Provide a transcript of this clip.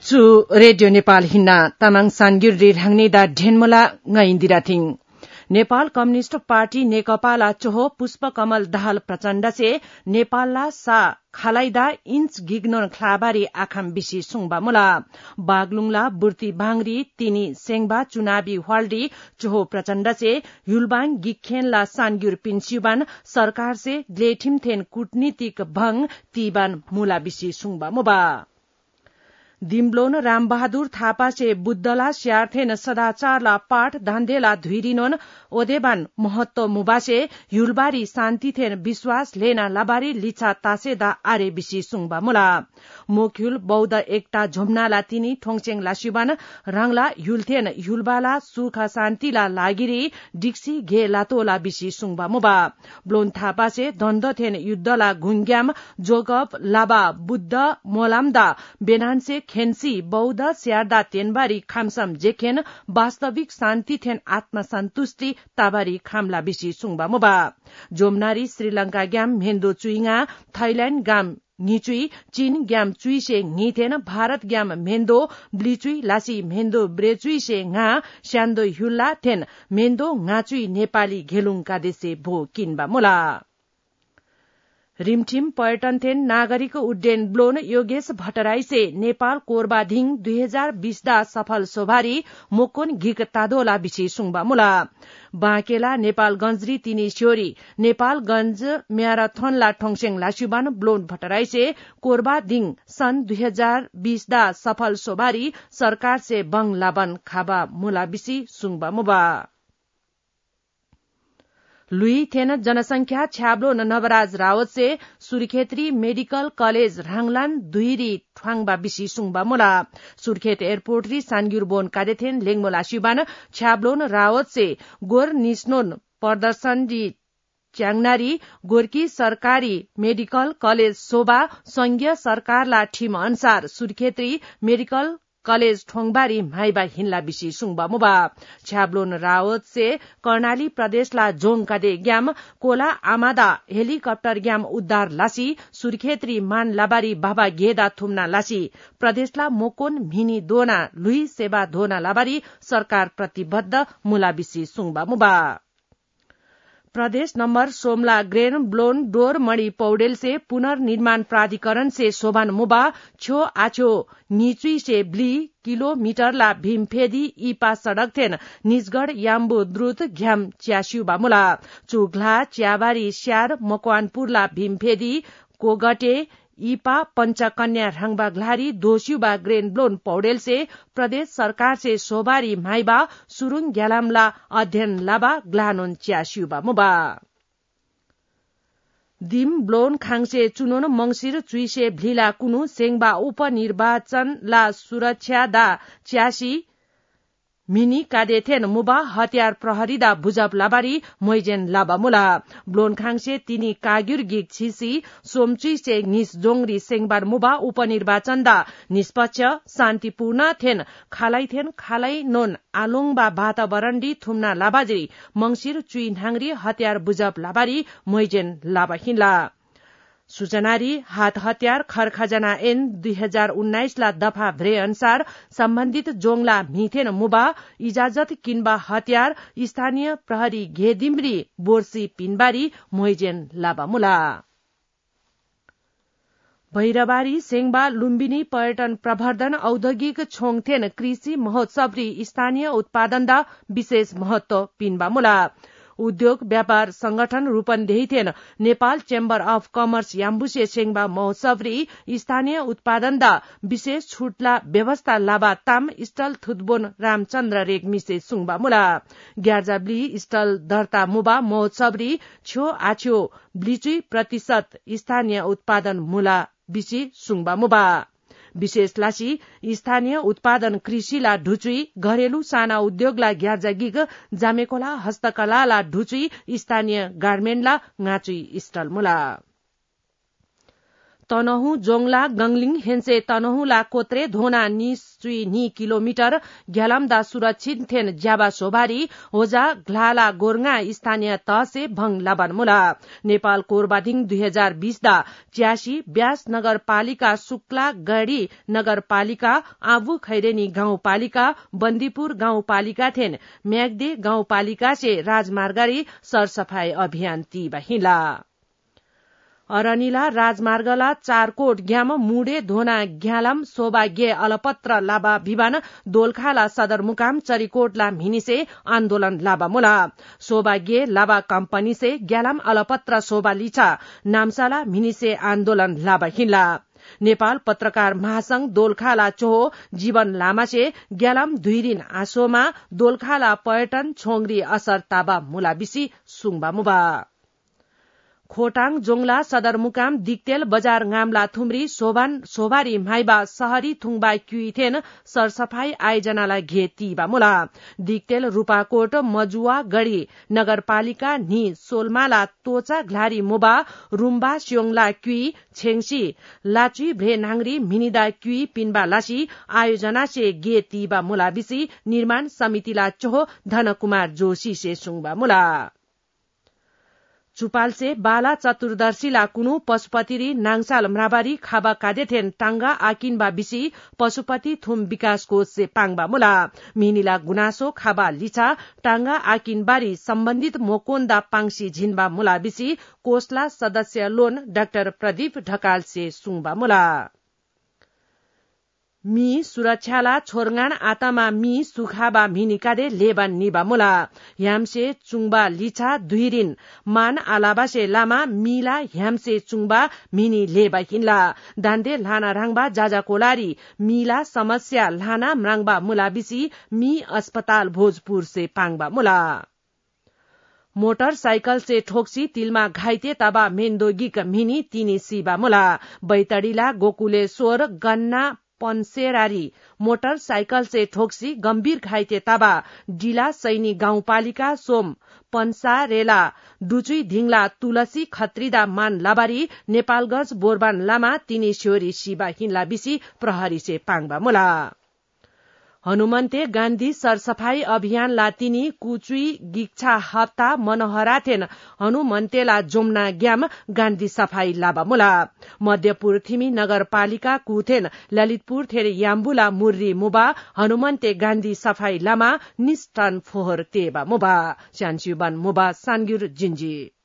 चु रेडियो नेपाल हिन्ना तामाङ सानगिर ढाङ्ने दा ढेनमला ngayindira थिङ नेपाल कम्युनिस्ट पार्टी नेकपाला चोहो पुष्पकमल दाहाल प्रचण्ड से नेपालला सा खालाइदा इंच गिग्नोन ख्लाबारी आखाम बिसी सुङबा मुला बागलुङला बुर्ती बांगरी तिनी सेङबा चुनावी हवाल्डी चोहो प्रचण्ड से युलबाङ गिखेनला सानगिर पिन्स्युबान सरकार से ग्लेठिमथेन कूटनीतिक भंग तीबान मुला बिसी सुङबा मुबा दिम्ब्लोन रामबहादुर थापा से बुद्धला स्यार्थेन सदाचारला पाठ धान्धेला धुइरिनोन ओदेबान महत्व मुबासे युलबारी शान्तिथेन विश्वास लेना लाबारी लिछा तासेदा आरे बिसी सुङबा मुला मोक्युल बौद्ध एकटा झोम्नाला तिनी ठोङचेङ लासिबान राङला युलथेन युलबाला सुख शान्तिला लागिरी डिक्सी घे लातोला बिसी सुङबा मुबा ब्लोन थापा से द्वन्द्वथेन युद्धला घुङ्ग्याम जोगप लाबा बुद्ध मोलामदा बेनान्से खेन्सी बौद्ध स्यार्दा तेनबारी खामसम जेखेन वास्तविक शान्ति थेन आत्मसन्तुष्टि ताबारी खामला बिसी सुङबा मुबा जोमनारी श्रीलंका ग्याम मेन्दो चुइङा थाइल्याण्ड गाम निचुई चीन ग्याम चुई से निथेन भारत ग्याम मेन्दो ब्लिचुई लासी मेन्दो ब्रेचुई से nga स्यान्दो हुल्ला थेन मेन्दो ngaचुई नेपाली घेलुङ कादेसे भो किनबा मुला रिमठिम पर्यटन थेन नागरिक उड्डयन ब्लोन योगेश भट्टराई से नेपाल कोरबाधिङ 2020 दा सफल सोभारी मोकोन घिक तादोला बिसी सुङबा मुला बाँकेला नेपालगंजरी तिनी स्योरी नेपालगंज म्याराथनला ठोङसेङ लासुबान ब्लोन भट्टराई से कोरबाधिङ सन् 2020 दा सफल सोभारी सरकार से बंग लाबन खाबा मुला बिसी सुङबा मुबा लुई थेन जनसंख्या छ्याब्लो नवराज रावत से सुर्खेत्री मेडिकल कलेज राङलान दुईरी ठ्वाङबा बिसी सुङबा मुला सुर्खेत एयरपोर्ट री सानगिर बोन कादेथेन लेङमोला शिबान छ्याब्लोन रावत से गोर निस्नोन प्रदर्शन री च्याङनारी गोर्की सरकारी मेडिकल कलेज शोभा संघीय सरकारला ठिम अनुसार सुर्खेत्री मेडिकल कलेज ठोङबारी माइबा हिन्ला बिसी सुङबा मुबा छ्याब्लोन रावत से कर्णाली प्रदेशला जोङकादे ग्याम कोला आमादा हेलिकप्टर ग्याम उद्धार लासी सुर्खेत्री मान लाबारी बाबा गेदा थुम्ना लासी प्रदेशला मोकोन मिनी दोना लुई सेवा धोना लाबारी सरकार प्रतिबद्ध मुला बिसी सुङबा मुबा प्रदेश नंबर सोमला ग्रेन ब्लोन डोर मणि पौडेल से पुनर्निर्माण प्राधिकरण से शोभान मुबा छो आछो निचुई से ब्ली किलोमीटरला भीमफेदी इपा सड़क थेन निजगढ़ याम्बु द्रुत घ्याम च्यास्युबा मुला चुघला च्याबारी स्यार मकवानपुरला भीमफेदी कोगटे इपा पंचकन्या राङबा ग्लारी दोस्युबा ग्रेन ब्लोन पौडेल से प्रदेश सरकार से सोबारी माइबा सुरुङ ग्यालामला अध्ययन लाबा ग्लानोन च्यास्युबा मुबा दिम ब्लोन खाङसे चुनोन मंगिर चुइसे भ्लिला कुनु सेङबा उपनिर्वाचन ला सुरक्षा दा च्यासी मिनी कादेथेन मुबा हतियार प्रहरीदा बुजब लाबारी मोइजेन लाबा मुला ब्लोन खाङसे तिनी काग्युर गिग छिसी सोमचुई से निस जोंगरी सेङबार मुबा उपनिर्वाचन दा निष्पक्ष शान्तिपूर्ण थेन खालाई नोन आलोङबा वातावरण दी थुम्ना लाबाजी मंगिर चुई नाङरी हतियार बुजब लाबारी मोइजेन लाबा हिन्ला सूचनारी हात हतियार खरखजना एन 2019 ला दफा भ्रे अनुसार सम्बन्धित जोङला मिथेन मुबा इजाजत किन्बा हतियार स्थानीय प्रहरी घेदिम्री बोर्सी पिनबारी मोइजेन लाबा मुला भैरबारी सेङबा लुम्बिनी पर्यटन प्रवर्धन औद्योगिक छोङथेन कृषि महोत्सव री स्थानीय उत्पादन दा विशेष महत्व पिनबा मुला उद्योग व्यापार संगठन रूपन्देहीथेन नेपाल चेम्बर अफ कमर्स याम्बुसे सेङबा महोत्सव री स्थानीय उत्पादन दा विशेष छूटला व्यवस्था लाबा ताम स्टल थुतबोन रामचन्द्र रेग मिसे सुङबा मुला ग्यार्जाब्ली स्टल दर्ता मुबा महोत्सव री छो आछ्यो ब्लिचुई प्रतिशत स्थानीय उत्पादन मुला बिसी सुङबा मुबा विशेष लासी स्थानीय उत्पादन कृषिला ढुचुई घरेलु साना उद्योगला ग्यार्जागिग जामेकोला हस्तकलाला ढुचुई स्थानीय गार्मेन्टला ngaचुई स्टल मुला तनहु जोंगला गंगलिङ हेन्से तनहुला कोत्रे धोना नि किलोमिटर ग्यालमदा सुरक्षित थेन ज्याबा सोभारी होजा घ्लाला गोर्गा स्थानीय तह से भंग लबन मुला नेपाल कोरबाधिङ 2020 दा 86 ब्यास नगरपालिका शुक्ला गढ़ी नगरपालिका आबु खैरेनी गाउँपालिका बन्दीपुर गाउँपालिका थेन म्याग्दे गाउँपालिका से राजमार्गरी सरसफाई अभियान ती बहिला अरनिला राजमार्गला चारकोट ग्याम मुडे धोना ग्यालम सोभाग्य अलपत्र लाबा भिवान दोलखाला सदरमुकाम चरीकोटला भिनिसे आन्दोलन लाबा मुला सोभाग्य लाबा कम्पनी से ग्यालम अलपत्र शोभा लिछा नामसाला भिनिसे आन्दोलन लाबा हिला नेपाल पत्रकार महासंघ दोलखाला चोहो जीवन लामासे ग्यालम धुइरिन आसोमा दोलखाला पर्यटन छोंगरी असर ताबा मुलाबिसी सुङबा मुबा खोटाङ जोंगला सदरमुकाम दिक्तेल बजार गामला थुम्री सोभारी माइबा सहरी थुङबा क्युइथेन सरसफाई आयोजनालाई घेतीबा मुला दिक्तेल रूपाकोट मजुवा गढ़ी नगरपालिका नि सोलमाला तोचा घ्लारी मुबा रुम्बा स्योङला क्युई छेङसी लाचुई भ्रे नाङरी मिनिदा क्युई पिन्बा लासी आयोजना से घेतीबा मुला बिसी निर्माण समितिला चोहो धनकुमार जोशी से सुङबा मुला चुपाल से बाला चतुर्दशीला कुनु पशुपतिरी नाङसाल म्राबारी खाबा कादेथेन टांगा आकिनबा बिसी पशुपति थुम विकास कोष से पाङबा मुला मिनिला गुनासो खाबा लिछा टांगा आकिनबारी सम्बन्धित मोकोन्दा पाङसी झिनबा मुला बिसी कोषला सदस्य लोन डाक्टर प्रदीप ढकाल से सुङबा मुला मी सुरक्षाला छोरगान आतामा मी सुखाबा मिनिकादे लेबा निबा मुला ह्यामसे चुङबा लिछा दुहिरिन मान आलाबासे लामा मिला ह्यामसे चुङबा मिनी लेबा हिनला दान्दे लाना राङबा जाजा कोलारी मिला समस्या लाना म्राङबा मुला बिसी मी अस्पताल भोजपुर से पाङबा मुला मोटरसाइकल से ठोक्सी तिलमा घाइते तबा मेन्दोगिक मिनी तिनी सीबा मुला बैतडीला गोकुलेश्वर गन्ना पन्सेरारी मोटरसाइकल से ठोक्सी गंभीर घाइते तबा डिला सैनी गाउँपालिका सोम पन्सारेला डुचुई धिङला तुलसी खत्रीदा मान लाबारी नेपालगंज बोरबान लामा तिनी स्योरी शिबा हिनला बिसी प्रहरी से पाङबा मुला हनुमन्ते गान्धी सरसफाई अभियान लातिनी कुचुई गिच्छा हप्ता मनोहराथेन हनुमन्तेला जोमना ग्याम गान्धी सफाई लाबा मुला मध्यपुर थिमी नगरपालिका कुथेन ललितपुर थेर याम्बुला मुर्री मुबा हनुमन्ते गान्धी सफाई लामा निष्टन फोहर तेबा मुबा स्यान्स्युबान मुबा सानग्युर जिन्जी